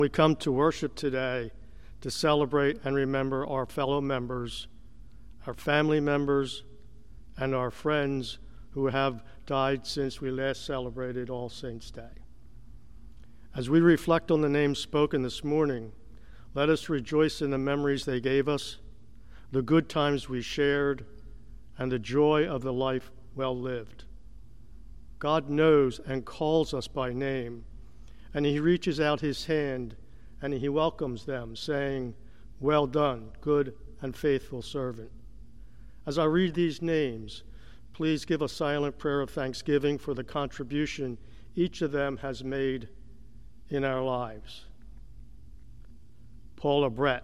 We come to worship today to celebrate and remember our fellow members, our family members, and our friends who have died since we last celebrated All Saints' Day. As we reflect on the names spoken this morning, let us rejoice in the memories they gave us, the good times we shared, and the joy of the life well lived. God knows and calls us by name, and he reaches out his hand and he welcomes them, saying, "Well done, good and faithful servant." As I read these names, please give a silent prayer of thanksgiving for the contribution each of them has made in our lives. Paula Brett,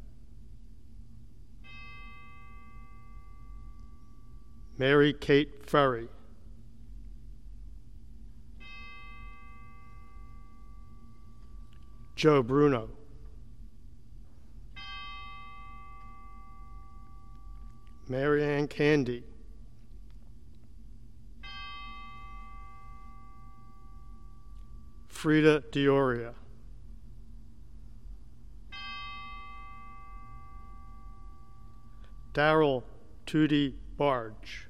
Mary Kate Ferry, Joe Bruno, Mary Ann Candy, Frida Dioria, Darrell Tootie Barge,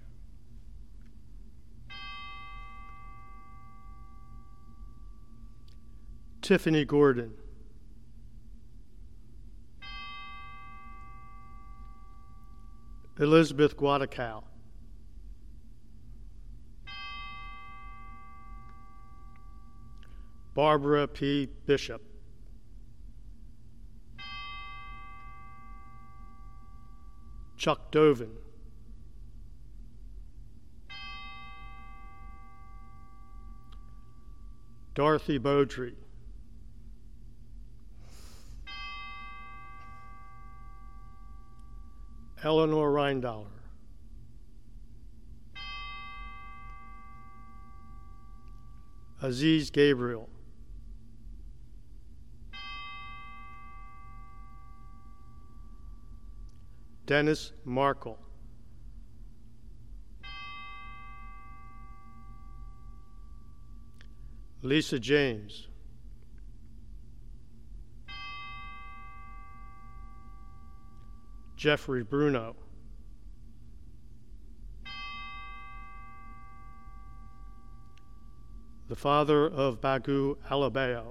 Tiffany Gordon, Elizabeth Guadacal, Barbara P. Bishop, Chuck Dovin, Dorothy Beaudry, Eleanor Reindaler, Aziz Gabriel, Dennis Markle, Lisa James, Jeffrey Bruno, the father of Bagu Alabeo,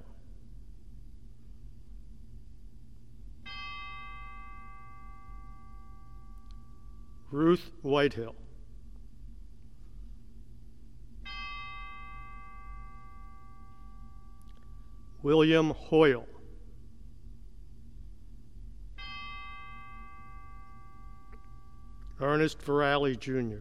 Ruth Whitehill, William Hoyle, Ernest Virali Jr.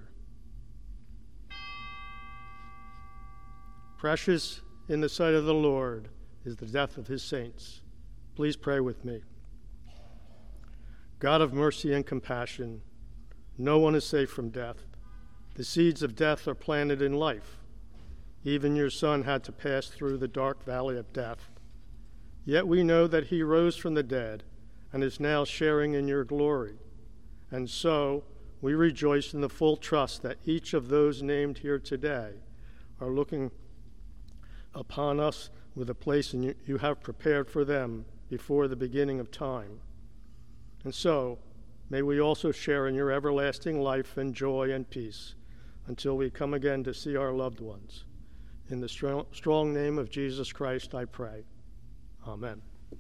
Precious in the sight of the Lord is the death of his saints. Please pray with me. God of mercy and compassion, no one is safe from death. The seeds of death are planted in life. Even your Son had to pass through the dark valley of death. Yet we know that he rose from the dead and is now sharing in your glory. And so we rejoice in the full trust that each of those named here today are looking upon us with a place you have prepared for them before the beginning of time. And so may we also share in your everlasting life and joy and peace until we come again to see our loved ones. In the strong name of Jesus Christ, I pray. Amen.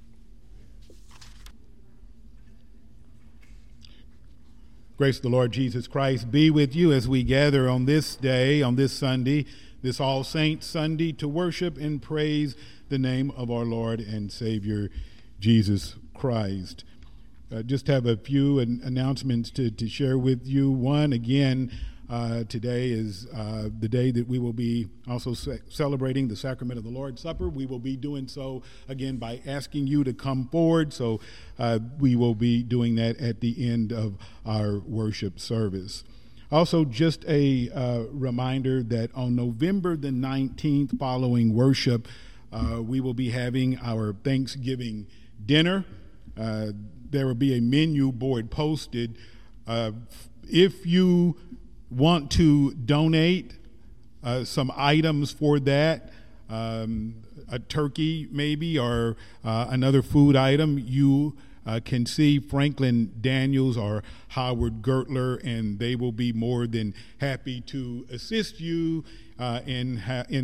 Grace of the Lord Jesus Christ be with you as we gather on this day, on this Sunday, this All Saints Sunday, to worship and praise the name of our Lord and Savior, Jesus Christ. Just have a few announcements to share with you. One, again, today is the day that we will be also celebrating the sacrament of the Lord's Supper. We will be doing so again by asking you to come forward. So we will be doing that at the end of our worship service. Also, just a reminder that on November the 19th, following worship, we will be having our Thanksgiving dinner. There will be a menu board posted. If you want to donate some items for that, a turkey maybe, or another food item, you can see Franklin Daniels or Howard Gertler, and they will be more than happy to assist you in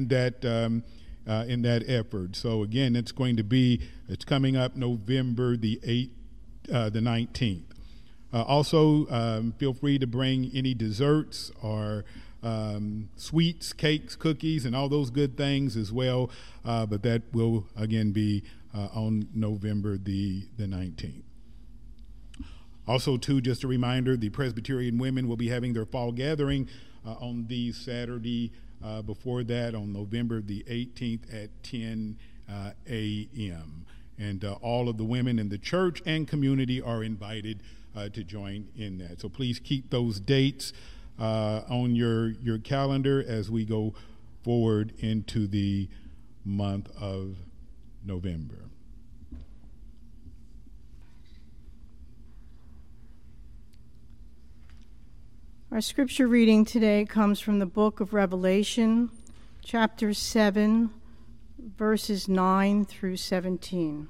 that effort. So again, it's coming up November the 19th. Also, feel free to bring any desserts or sweets, cakes, cookies, and all those good things as well. But that will again be on November the 19th. Also, too, just a reminder, the Presbyterian women will be having their fall gathering on the Saturday before that, on November the 18th at 10 a.m. And all of the women in the church and community are invited to join in that. So please keep those dates on your calendar as we go forward into the month of November. Our scripture reading today comes from the book of Revelation, chapter 7, verses 9 through 17.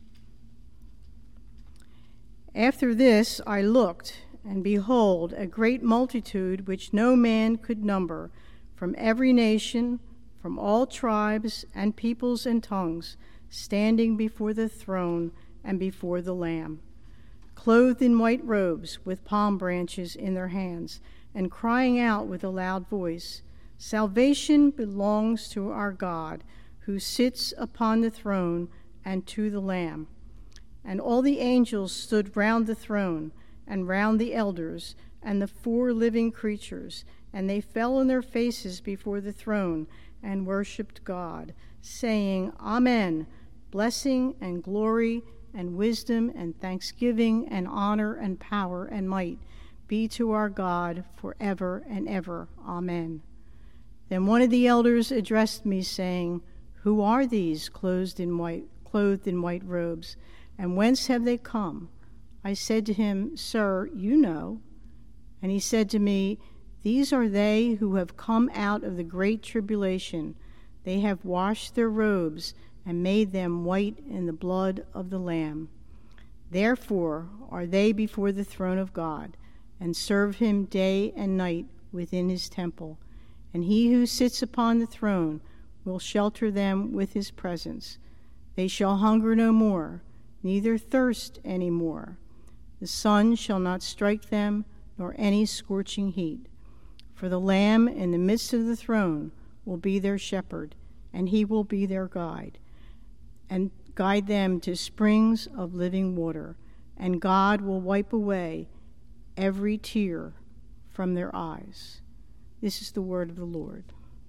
After this I looked, and behold, a great multitude which no man could number, from every nation, from all tribes and peoples and tongues, standing before the throne and before the Lamb, clothed in white robes, with palm branches in their hands, and crying out with a loud voice, "Salvation belongs to our God, who sits upon the throne, and to the Lamb." And all the angels stood round the throne, and round the elders, and the 4 living creatures, and they fell on their faces before the throne, and worshipped God, saying, Amen, blessing and glory and wisdom and thanksgiving and honor and power and might be to our God forever and ever. Amen. Then one of the elders addressed me, saying, Who are these clothed in white robes, and whence have they come? I said to him, Sir, you know. And he said to me, These are they who have come out of the great tribulation. They have washed their robes and made them white in the blood of the Lamb. Therefore are they before the throne of God, and serve him day and night within his temple. And he who sits upon the throne will shelter them with his presence. They shall hunger no more, neither thirst any more. The sun shall not strike them, nor any scorching heat. For the Lamb in the midst of the throne will be their shepherd, and he will be their guide, and guide them to springs of living water. And God will wipe away every tear from their eyes. This is the word of the Lord.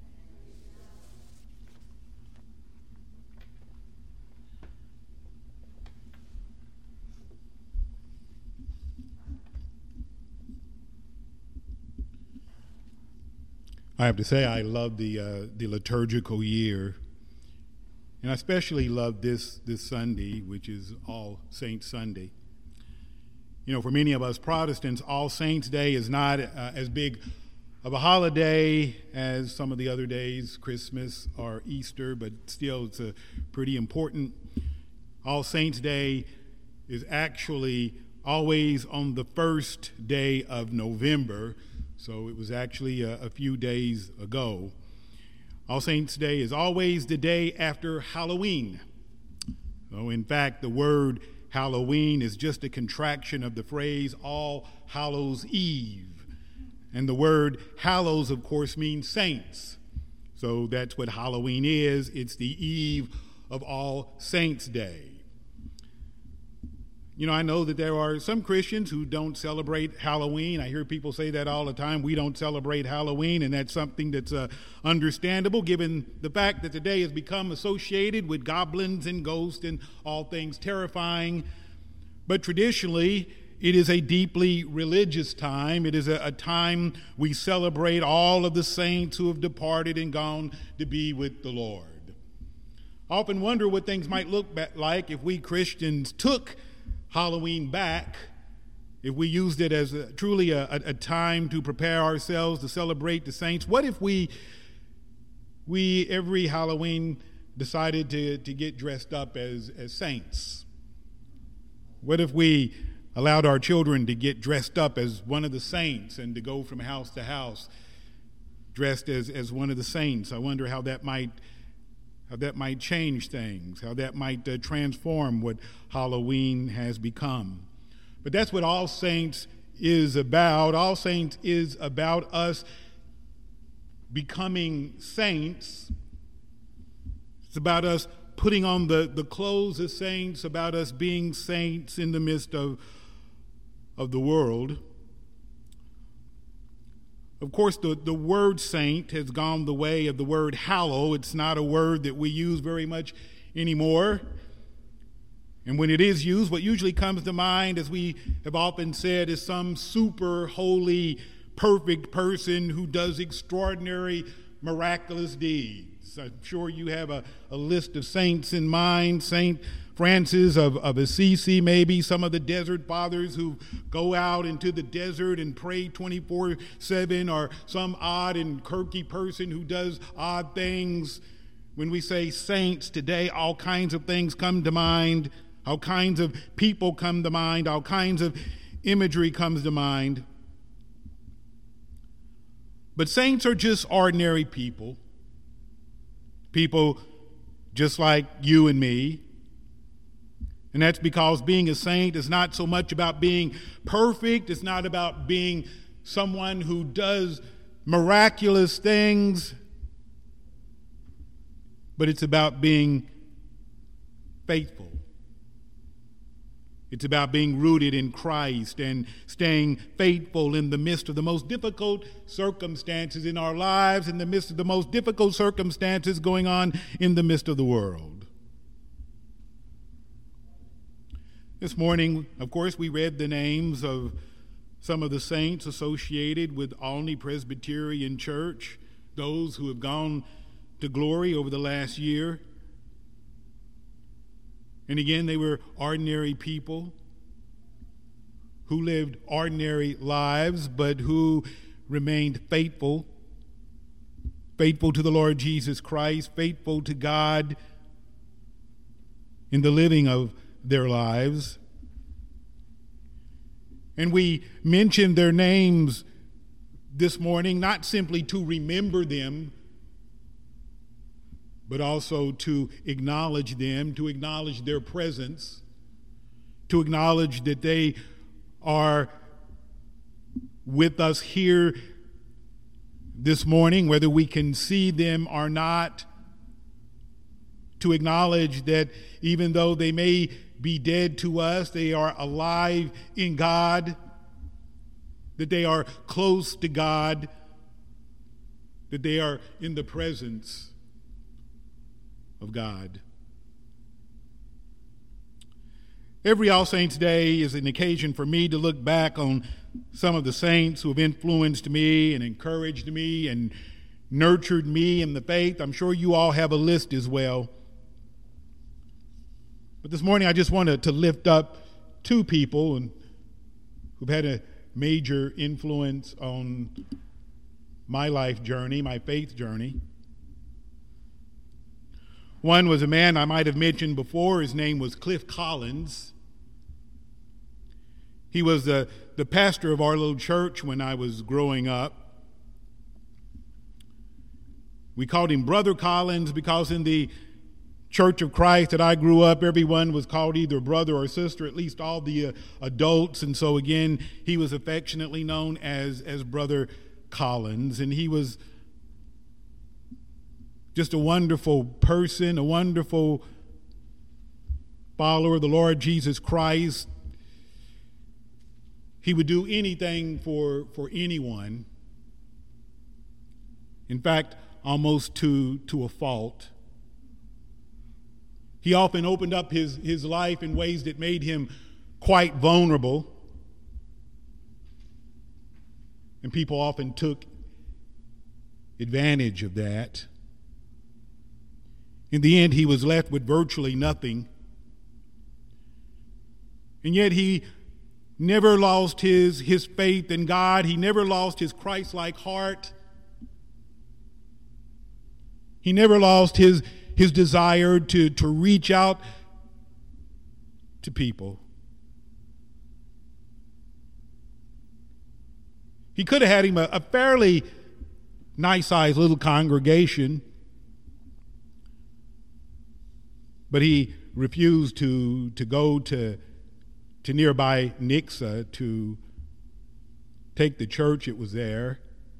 I have to say, I love the liturgical year, and I especially love this Sunday, which is All Saints Sunday. You know, for many of us Protestants, All Saints Day is not as big of a holiday as some of the other days, Christmas or Easter, but still it's a pretty important. All Saints Day is actually always on the first day of November, so it was actually a few days ago. All Saints Day is always the day after Halloween. So in fact, the word Halloween is just a contraction of the phrase All Hallows Eve. And the word hallows, of course, means saints. So that's what Halloween is. It's the eve of All Saints Day. You know, I know that there are some Christians who don't celebrate Halloween. I hear people say that all the time. We don't celebrate Halloween, and that's something that's understandable given the fact that the day has become associated with goblins and ghosts and all things terrifying. But traditionally, it is a deeply religious time. It is a time we celebrate all of the saints who have departed and gone to be with the Lord. I often wonder what things might look like if we Christians took Halloween back, if we used it as truly a time to prepare ourselves to celebrate the saints. What if we we, every Halloween, decided to get dressed up as saints? What if we allowed our children to get dressed up as one of the saints and to go from house to house dressed as one of the saints? I wonder how that might change things, how that might transform what Halloween has become. But that's what All Saints is about. All Saints is about us becoming saints. It's about us putting on the clothes of saints, about us being saints in the midst of the world. Of course, the word saint has gone the way of the word hallow. It's not a word that we use very much anymore. And when it is used, what usually comes to mind, as we have often said, is some super holy, perfect person who does extraordinary, miraculous deeds. I'm sure you have a list of saints in mind. Saint Francis of Assisi, maybe some of the desert fathers who go out into the desert and pray 24/7, or some odd and quirky person who does odd things. When we say saints today, all kinds of things come to mind. All kinds of people come to mind. All kinds of imagery comes to mind. But saints are just ordinary people. People just like you and me. And that's because being a saint is not so much about being perfect. It's not about being someone who does miraculous things. But it's about being faithful. It's about being rooted in Christ and staying faithful in the midst of the most difficult circumstances in our lives, in the midst of the most difficult circumstances going on in the midst of the world. This morning, of course, we read the names of some of the saints associated with Olney Presbyterian Church, those who have gone to glory over the last year. And again, they were ordinary people who lived ordinary lives, but who remained faithful to the Lord Jesus Christ, faithful to God in the living of their lives. And we mention their names this morning, not simply to remember them, but also to acknowledge them, to acknowledge their presence, to acknowledge that they are with us here this morning, whether we can see them or not, to acknowledge that even though they may be dead to us, they are alive in God, that they are close to God, that they are in the presence of God. Every All Saints Day is an occasion for me to look back on some of the saints who have influenced me and encouraged me and nurtured me in the faith. I'm sure you all have a list as well. But this morning I just wanted to lift up two people who've had a major influence on my life journey, my faith journey. One was a man I might have mentioned before. His name was Cliff Collins. He was the pastor of our little church when I was growing up. We called him Brother Collins because in the Church of Christ that I grew up, everyone was called either brother or sister, at least all the adults. And so again, he was affectionately known as Brother Collins. And he was just a wonderful person, a wonderful follower of the Lord Jesus Christ. He would do anything for anyone. In fact, almost to a fault. He often opened up his life in ways that made him quite vulnerable. And people often took advantage of that. In the end, he was left with virtually nothing. And yet he never lost his faith in God. He never lost his Christ-like heart. He never lost his desire to reach out to people. He could have had him a fairly nice-sized little congregation, but he refused to go to nearby Nixa to take the church that was there.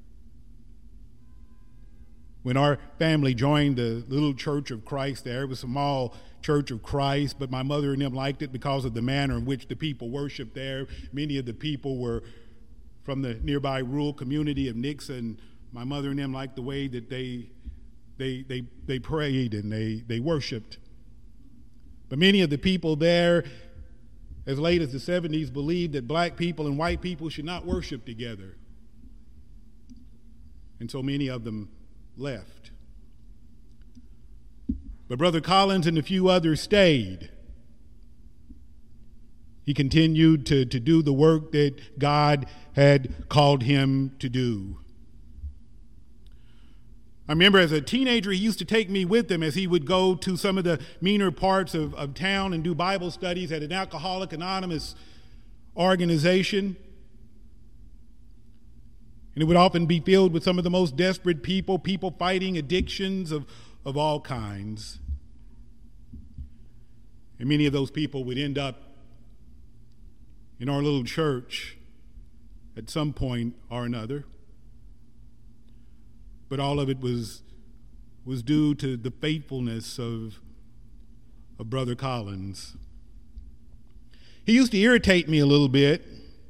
When our family joined the little Church of Christ there, it was a small Church of Christ, but my mother and them liked it because of the manner in which the people worshiped there. Many of the people were from the nearby rural community of Nixa, and my mother and them liked the way that they prayed and they worshiped. But many of the people there, as late as the 70s, believed that black people and white people should not worship together. And so many of them left. But Brother Collins and a few others stayed. He continued to do the work that God had called him to do. I remember as a teenager, he used to take me with him as he would go to some of the meaner parts of town and do Bible studies at an Alcoholics Anonymous organization. And it would often be filled with some of the most desperate people fighting addictions of all kinds. And many of those people would end up in our little church at some point or another. But all of it was due to the faithfulness of Brother Collins. He used to irritate me a little bit.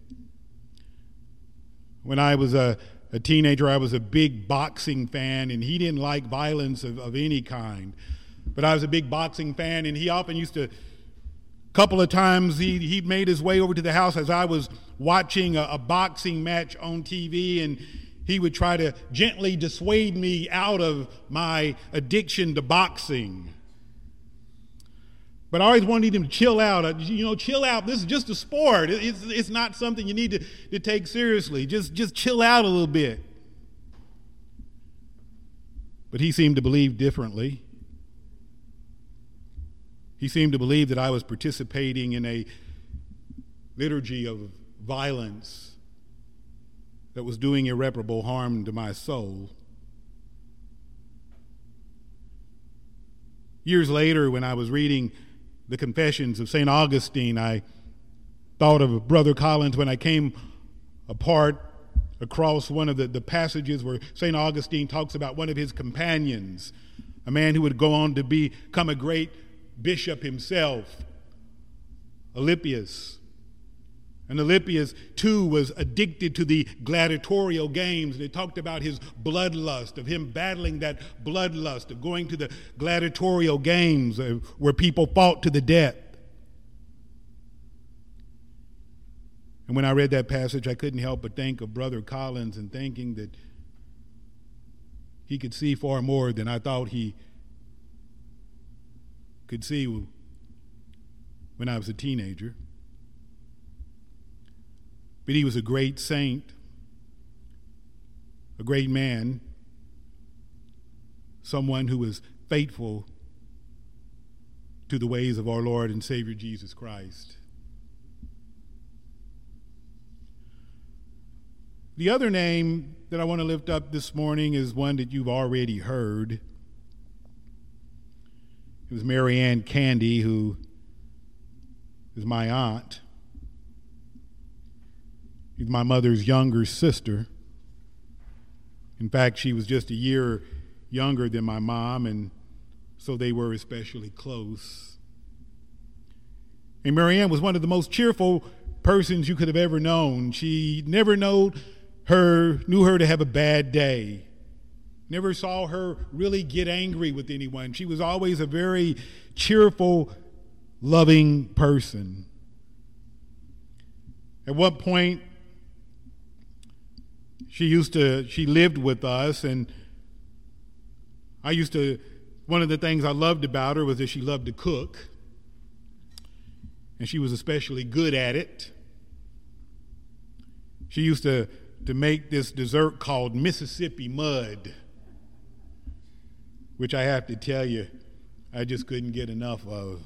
When I was a teenager, I was a big boxing fan, and he didn't like violence of any kind. But I was a big boxing fan, and he often used to, a couple of times, he made his way over to the house as I was watching a boxing match on TV, and he would try to gently dissuade me out of my addiction to boxing. But I always wanted him to chill out. Chill out. This is just a sport. It's not something you need to take seriously. Just chill out a little bit. But he seemed to believe differently. He seemed to believe that I was participating in a liturgy of violence that was doing irreparable harm to my soul. Years later, when I was reading the Confessions of St. Augustine, I thought of Brother Collins when I came across one of the passages where St. Augustine talks about one of his companions, a man who would go on to become a great bishop himself, Alypius. And Alypius, too, was addicted to the gladiatorial games. And it talked about his bloodlust, of him battling that bloodlust, of going to the gladiatorial games where people fought to the death. And when I read that passage, I couldn't help but think of Brother Collins and thinking that he could see far more than I thought he could see when I was a teenager. But he was a great saint, a great man, someone who was faithful to the ways of our Lord and Savior Jesus Christ. The other name that I want to lift up this morning is one that you've already heard. It was Mary Ann Candy, who is my aunt. She's my mother's younger sister. In fact, she was just a year younger than my mom, and so they were especially close. And Mary Ann was one of the most cheerful persons you could have ever known. She never knew her to have a bad day. Never saw her really get angry with anyone. She was always a very cheerful, loving person. At one point, she lived with us, and one of the things I loved about her was that she loved to cook, and she was especially good at it. She used to make this dessert called Mississippi Mud. which I have to tell you, I just couldn't get enough of.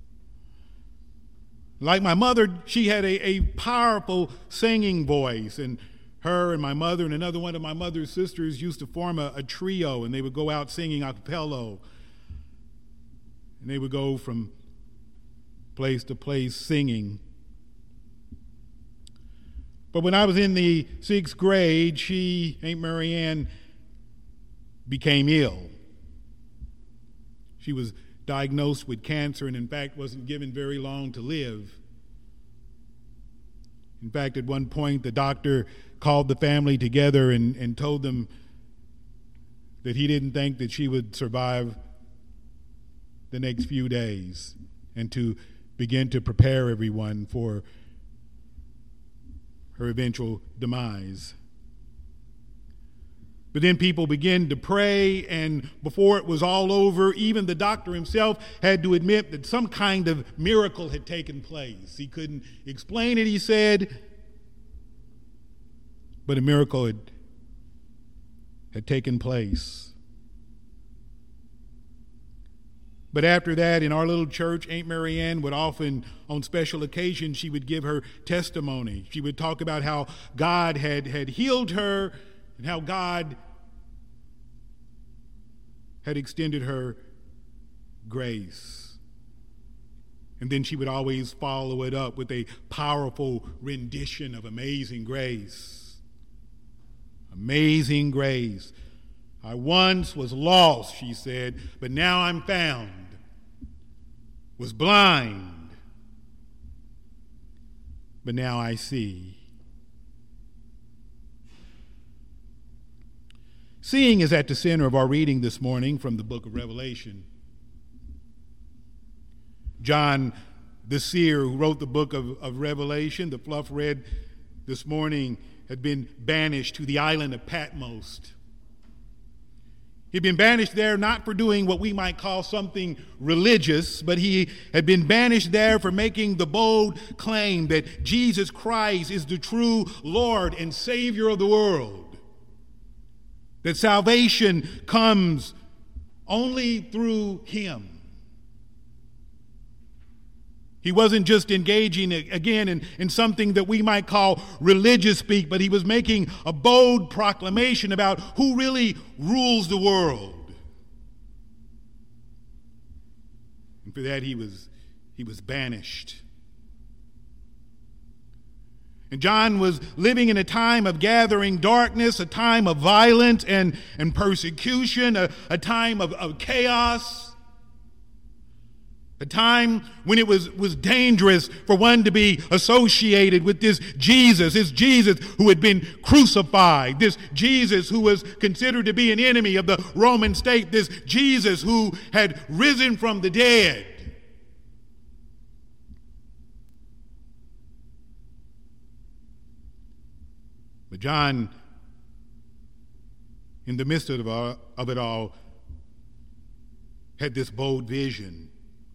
Like my mother, she had a powerful singing voice, and her and my mother and another one of my mother's sisters used to form a trio, and they would go out singing a cappella, and they would go from place to place singing. But when I was in the 6th grade, Aunt Mary Ann, became ill. She was diagnosed with cancer and, in fact, wasn't given very long to live. In fact, at one point, the doctor called the family together and told them that he didn't think that she would survive the next few days, and to begin to prepare everyone for her eventual demise. But then people began to pray, and before it was all over, even the doctor himself had to admit that some kind of miracle had taken place. He couldn't explain it, he said, but a miracle had taken place. But after that, in our little church, Aunt Mary Ann would often, on special occasions, she would give her testimony. She would talk about how God had healed her and how God had extended her grace. And then she would always follow it up with a powerful rendition of Amazing Grace. Amazing grace. I once was lost, she said, but now I'm found. Was blind, but now I see. Seeing is at the center of our reading this morning from the book of Revelation. John, the seer who wrote the book of Revelation, the fluff read this morning, had been banished to the island of Patmos. He'd been banished there not for doing what we might call something religious, but he had been banished there for making the bold claim that Jesus Christ is the true Lord and Savior of the world. That salvation comes only through him. He wasn't just engaging again in something that we might call religious speak, but he was making a bold proclamation about who really rules the world. And for that he was banished. And John was living in a time of gathering darkness, a time of violence and persecution, a time of chaos. A time when it was dangerous for one to be associated with this Jesus who had been crucified, this Jesus who was considered to be an enemy of the Roman state, this Jesus who had risen from the dead. But John, in the midst of it all, had this bold vision.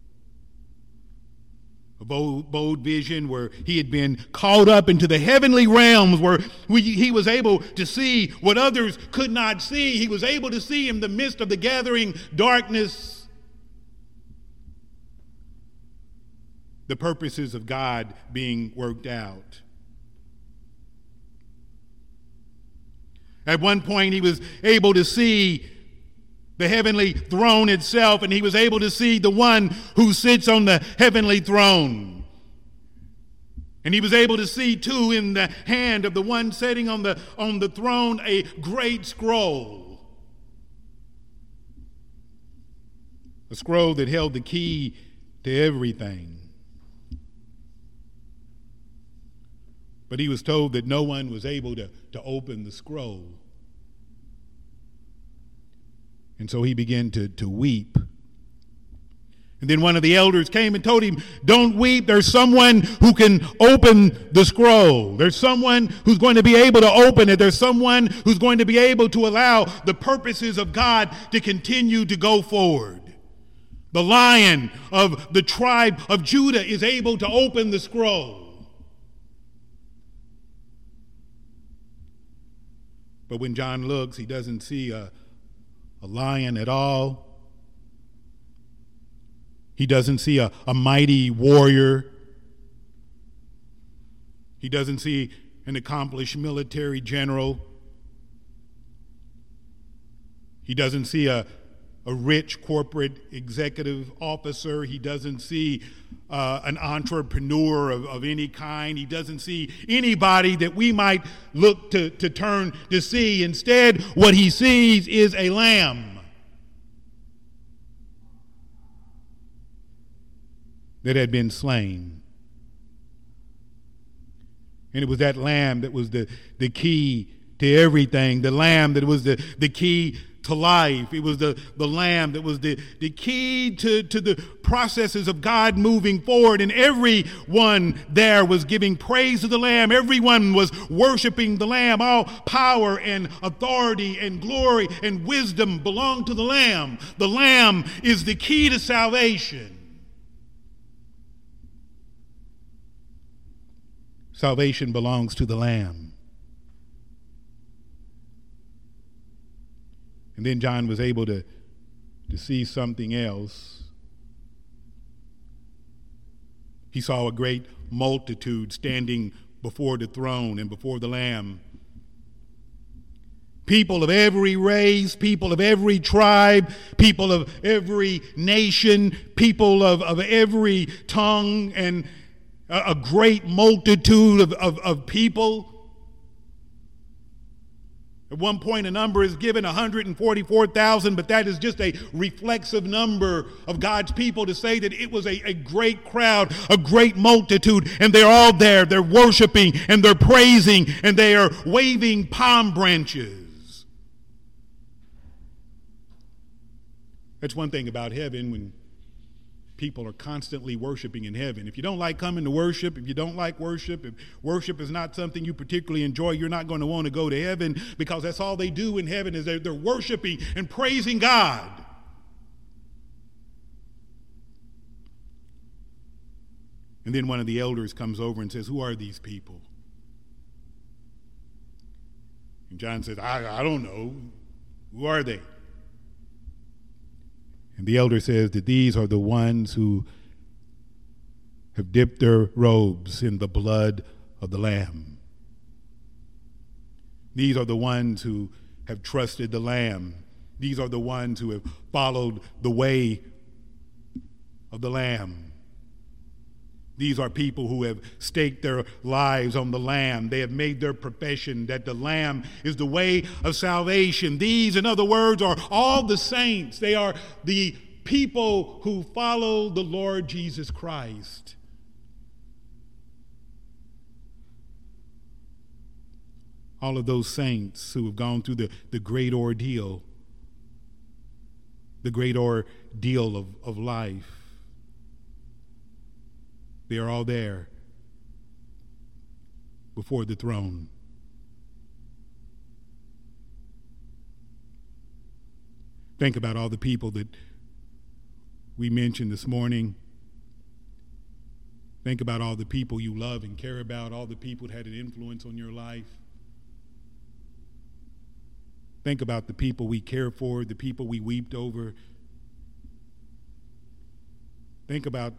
A bold vision where he had been called up into the heavenly realms, where he was able to see what others could not see. He was able to see in the midst of the gathering darkness the purposes of God being worked out. At one point, he was able to see the heavenly throne itself, and he was able to see the one who sits on the heavenly throne. And he was able to see, too, in the hand of the one sitting on the throne, a great scroll. A scroll that held the key to everything. But he was told that no one was able to open the scroll. And so he began to weep. And then one of the elders came and told him, "Don't weep. There's someone who can open the scroll. There's someone who's going to be able to open it. There's someone who's going to be able to allow the purposes of God to continue to go forward. The Lion of the tribe of Judah is able to open the scroll." But when John looks, he doesn't see a lion at all. He doesn't see a mighty warrior. He doesn't see an accomplished military general. He doesn't see a rich corporate executive officer. He doesn't see an entrepreneur of any kind. He doesn't see anybody that we might look to turn to see. Instead, what he sees is a lamb that had been slain. And it was that lamb that was the key to everything, the lamb that was the key to life. It was the lamb that was the key to the processes of God moving forward. And everyone there was giving praise to the lamb. Everyone was worshiping the lamb. All power and authority and glory and wisdom belong to the lamb. The lamb is the key to salvation. Salvation belongs to the lamb. And then John was able to see something else. He saw a great multitude standing before the throne and before the Lamb. People of every race, people of every tribe, people of every nation, people of every tongue, and a great multitude of people. At one point, a number is given, 144,000, but that is just a reflexive number of God's people to say that it was a great crowd, a great multitude, and they're all there. They're worshiping, and they're praising, and they are waving palm branches. That's one thing about heaven when people are constantly worshiping in heaven. If you don't like coming to worship, if you don't like worship, if worship is not something you particularly enjoy, you're not going to want to go to heaven, because that's all they do in heaven is they're worshiping and praising God. And then one of the elders comes over and says, "Who are these people?" And John says, I don't know. Who are they? And the elder says that these are the ones who have dipped their robes in the blood of the Lamb. These are the ones who have trusted the Lamb. These are the ones who have followed the way of the Lamb. These are people who have staked their lives on the Lamb. They have made their profession that the Lamb is the way of salvation. These, in other words, are all the saints. They are the people who follow the Lord Jesus Christ. All of those saints who have gone through the great ordeal, of life. They are all there before the throne. Think about all the people that we mentioned this morning. Think about all the people you love and care about, all the people that had an influence on your life. Think about the people we care for, the people we wept over. Think about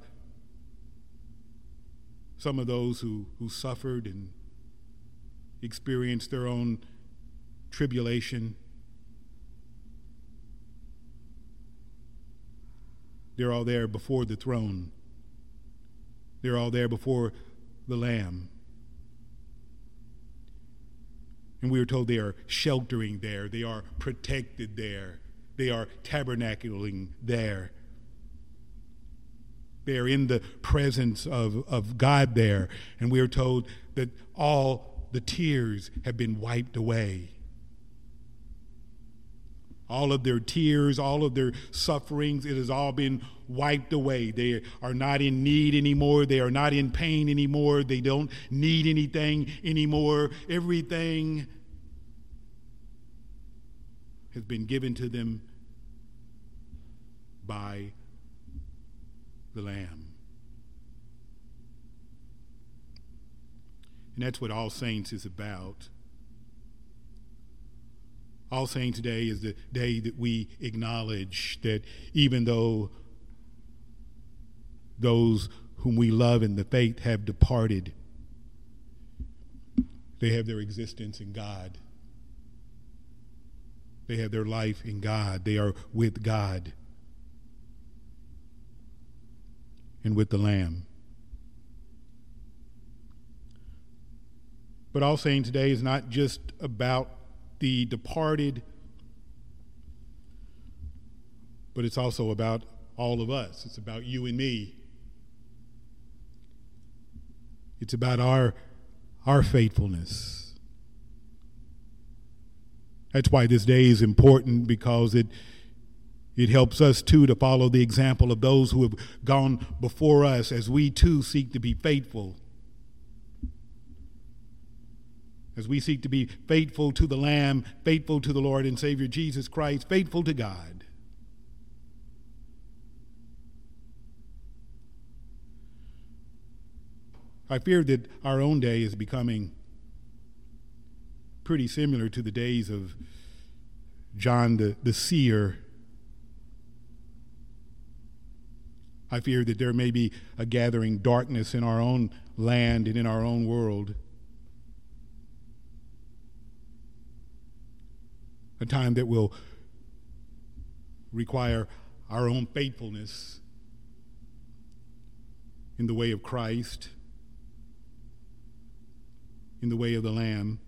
some of those who suffered and experienced their own tribulation. They're all there before the throne. They're all there before the Lamb. And we are told they are sheltering there. They are protected there. They are tabernacling there. They are in the presence of God there. And we are told that all the tears have been wiped away. All of their tears, all of their sufferings, it has all been wiped away. They are not in need anymore. They are not in pain anymore. They don't need anything anymore. Everything has been given to them by the Lamb. And that's what All Saints is about. All Saints Day is the day that we acknowledge that even though those whom we love in the faith have departed. They have their existence in God. They have their life in God. They are with God and with the Lamb. But All Saints Day is not just about the departed, but it's also about all of us. It's about you and me. It's about our faithfulness. That's why this day is important, because it helps us too to follow the example of those who have gone before us as we too seek to be faithful. As we seek to be faithful to the Lamb, faithful to the Lord and Savior Jesus Christ, faithful to God. I fear that our own day is becoming pretty similar to the days of John the seer. I fear that there may be a gathering darkness in our own land and in our own world. A time that will require our own faithfulness in the way of Christ, in the way of the Lamb.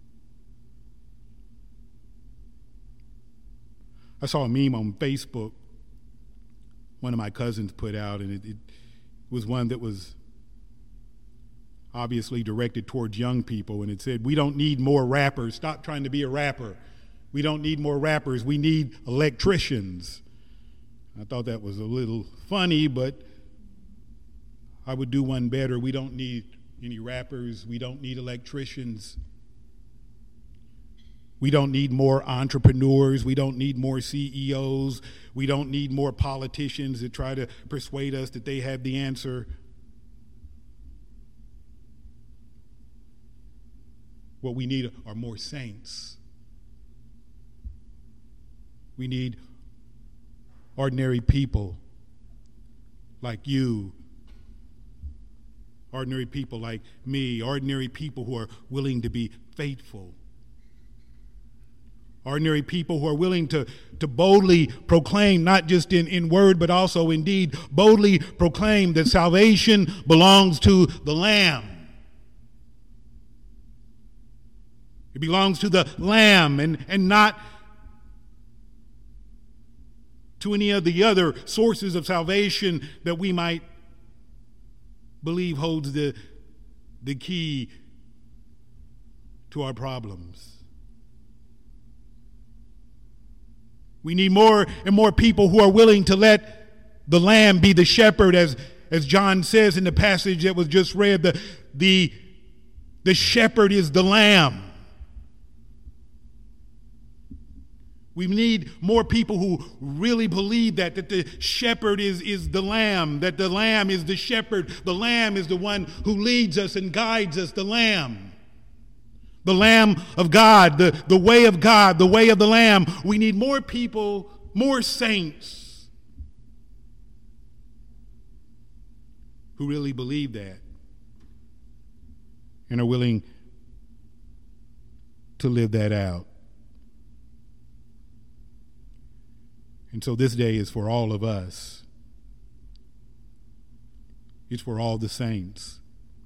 I saw a meme on Facebook one of my cousins put out, and it was one that was obviously directed towards young people, and it said, "We don't need more rappers. Stop trying to be a rapper. We don't need more rappers. We need electricians." I thought that was a little funny, but I would do one better. We don't need any rappers. We don't need electricians. We don't need more entrepreneurs. We don't need more CEOs. We don't need more politicians that try to persuade us that they have the answer. What we need are more saints. We need ordinary people like you, ordinary people like me, ordinary people who are willing to be faithful, ordinary people who are willing to boldly proclaim, not just in word but also in deed, boldly proclaim that salvation belongs to the Lamb. It belongs to the Lamb and not to any of the other sources of salvation that we might believe holds the key to our problems. We need more and more people who are willing to let the Lamb be the shepherd, as John says in the passage that was just read. The shepherd is the Lamb. We need more people who really believe that the shepherd is the Lamb, that the Lamb is the shepherd. The Lamb is the one who leads us and guides us, the Lamb. The Lamb of God, the way of God, the way of the Lamb. We need more people, more saints who really believe that and are willing to live that out. And so this day is for all of us. It's for all the saints.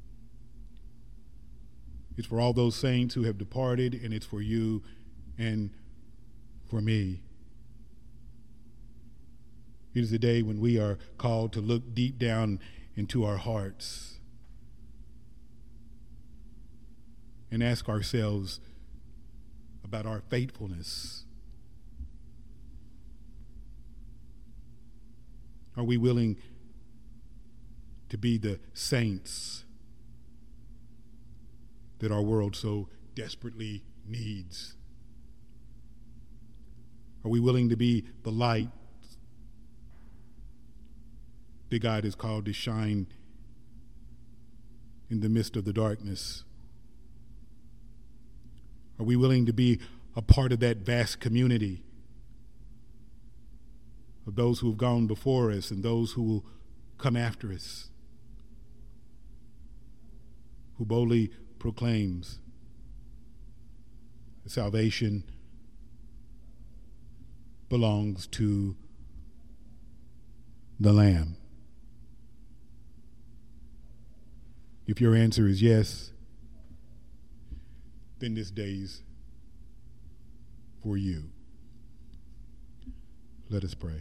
It's for all those saints who have departed, and it's for you and for me. It is a day when we are called to look deep down into our hearts and ask ourselves about our faithfulness. Are we willing to be the saints that our world so desperately needs? Are we willing to be the light that God has called to shine in the midst of the darkness? Are we willing to be a part of that vast community of those who have gone before us and those who will come after us, who boldly proclaims that salvation belongs to the Lamb. If your answer is yes, then this day's for you. Let us pray.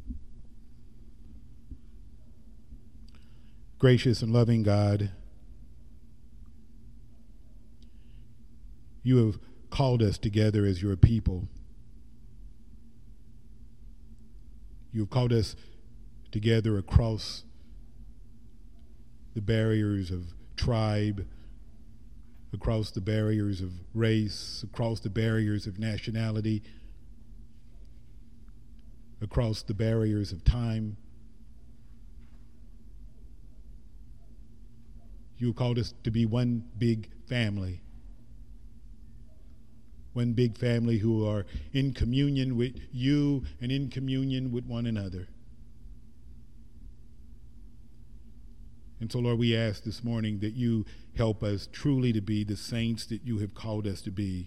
Gracious and loving God, you have called us together as your people. You have called us together across the barriers of tribe, across the barriers of race, across the barriers of nationality, across the barriers of time. You called us to be one big family who are in communion with you and in communion with one another. And so, Lord, we ask this morning that you help us truly to be the saints that you have called us to be.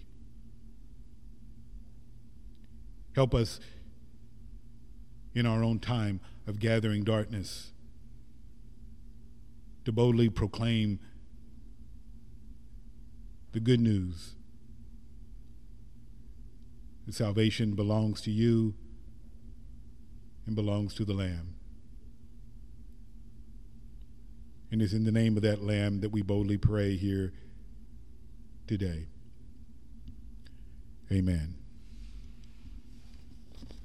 Help us in our own time of gathering darkness to boldly proclaim the good news that salvation belongs to you and belongs to the Lamb. And it's in the name of that Lamb that we boldly pray here today. Amen.